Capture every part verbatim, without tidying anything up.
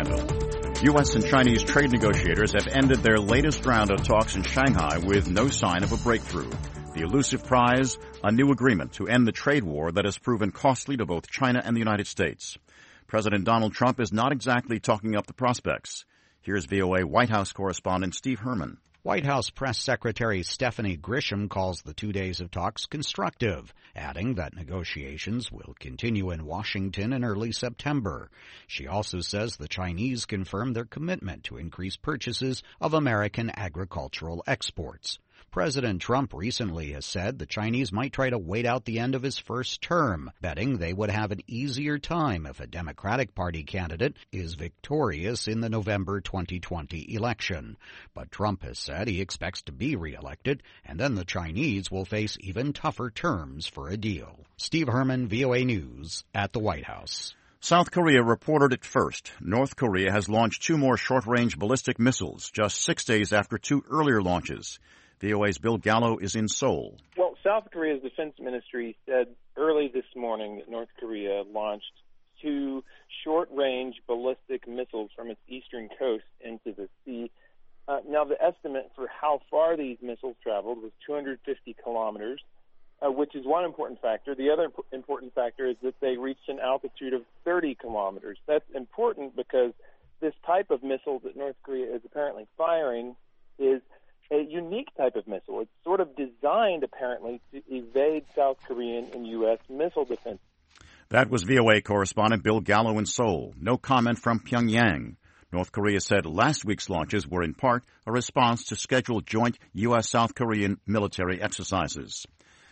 Randall. U S and Chinese trade negotiators have ended their latest round of talks in Shanghai with no sign of a breakthrough. The elusive prize, a new agreement to end the trade war that has proven costly to both China and the United States. President Donald Trump is not exactly talking up the prospects. Here's V O A White House correspondent Steve Herman. White House Press Secretary Stephanie Grisham calls the two days of talks constructive, adding that negotiations will continue in Washington in early September. She also says the Chinese confirmed their commitment to increase purchases of American agricultural exports. President Trump recently has said the Chinese might try to wait out the end of his first term, betting they would have an easier time if a Democratic Party candidate is victorious in the November twenty twenty election. But Trump has said he expects to be reelected, and then the Chinese will face even tougher terms for a deal. Steve Herman, V O A News, at the White House. South Korea reported it first. North Korea has launched two more short-range ballistic missiles just six days after two earlier launches. V O A's Bill Gallo is in Seoul. Well, South Korea's defense ministry said early this morning that North Korea launched two short-range ballistic missiles from its eastern coast into the sea. Uh, now, the estimate for how far these missiles traveled was two hundred fifty kilometers, uh, which is one important factor. The other imp- important factor is that they reached an altitude of thirty kilometers. That's important because this type of missile that North Korea is apparently firing is a unique type of missile. It's sort of designed, apparently, to evade South Korean and U S missile defense. That was V O A correspondent Bill Gallo in Seoul. No comment from Pyongyang. North Korea said last week's launches were in part a response to scheduled joint U S-South Korean military exercises.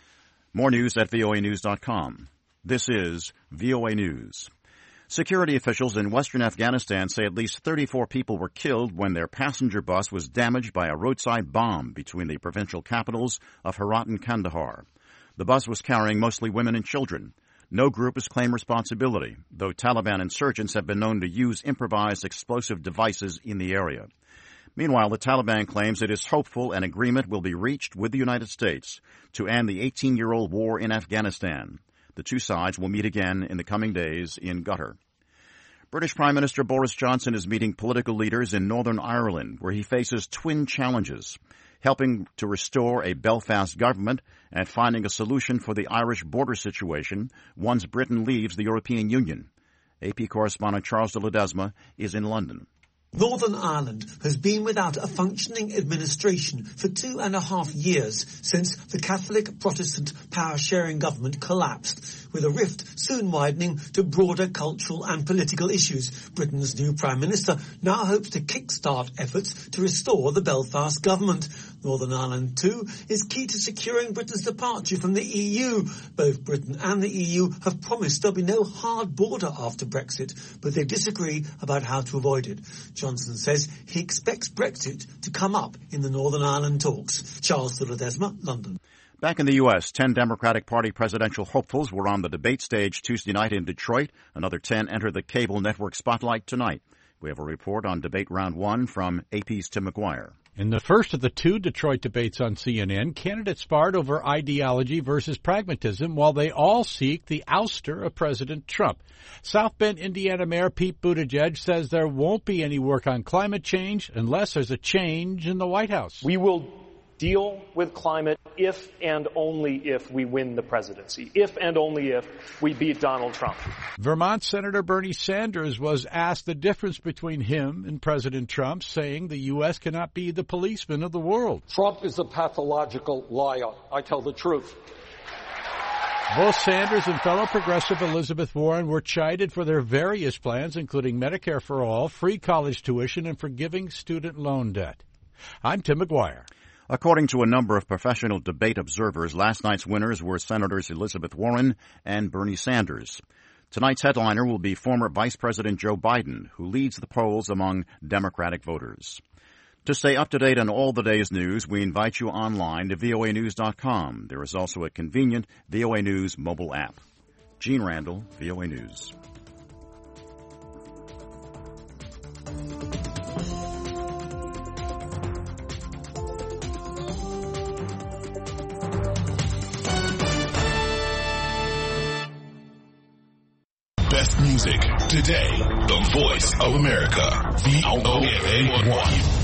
More news at V O A news dot com. This is V O A News. Security officials in western Afghanistan say at least thirty-four people were killed when their passenger bus was damaged by a roadside bomb between the provincial capitals of Herat and Kandahar. The bus was carrying mostly women and children. No group has claimed responsibility, though Taliban insurgents have been known to use improvised explosive devices in the area. Meanwhile, the Taliban claims it is hopeful an agreement will be reached with the United States to end the eighteen-year-old war in Afghanistan. The two sides will meet again in the coming days in Qatar. British Prime Minister Boris Johnson is meeting political leaders in Northern Ireland, where he faces twin challenges, helping to restore a Belfast government and finding a solution for the Irish border situation once Britain leaves the European Union. A P correspondent Charles de Ledesma is in London. Northern Ireland has been without a functioning administration for two and a half years since the Catholic Protestant power-sharing government collapsed, with a rift soon widening to broader cultural and political issues. Britain's new Prime Minister now hopes to kickstart efforts to restore the Belfast government. Northern Ireland, too, is key to securing Britain's departure from the E U. Both Britain and the E U have promised there'll be no hard border after Brexit, but they disagree about how to avoid it. Johnson says he expects Brexit to come up in the Northern Ireland talks. Charles de Ledesma, London. Back in the U S, ten Democratic Party presidential hopefuls were on the debate stage Tuesday night in Detroit. Another ten enter the cable network spotlight tonight. We have a report on debate round one from A P's Tim McGuire. In the first of the two Detroit debates on C N N, candidates sparred over ideology versus pragmatism while they all seek the ouster of President Trump. South Bend, Indiana Mayor Pete Buttigieg says there won't be any work on climate change unless there's a change in the White House. We will deal with climate if and only if we win the presidency, if and only if we beat Donald Trump. Vermont Senator Bernie Sanders was asked the difference between him and President Trump, saying the U S cannot be the policeman of the world. Trump is a pathological liar. I tell the truth. Both Sanders and fellow progressive Elizabeth Warren were chided for their various plans, including Medicare for all, free college tuition, and forgiving student loan debt. I'm Tim McGuire. According to a number of professional debate observers, last night's winners were Senators Elizabeth Warren and Bernie Sanders. Tonight's headliner will be former Vice President Joe Biden, who leads the polls among Democratic voters. To stay up to date on all the day's news, we invite you online to V O A news dot com. There is also a convenient V O A News mobile app. Gene Randall, V O A News. Best music. music. Today, the voice of America. V O A one.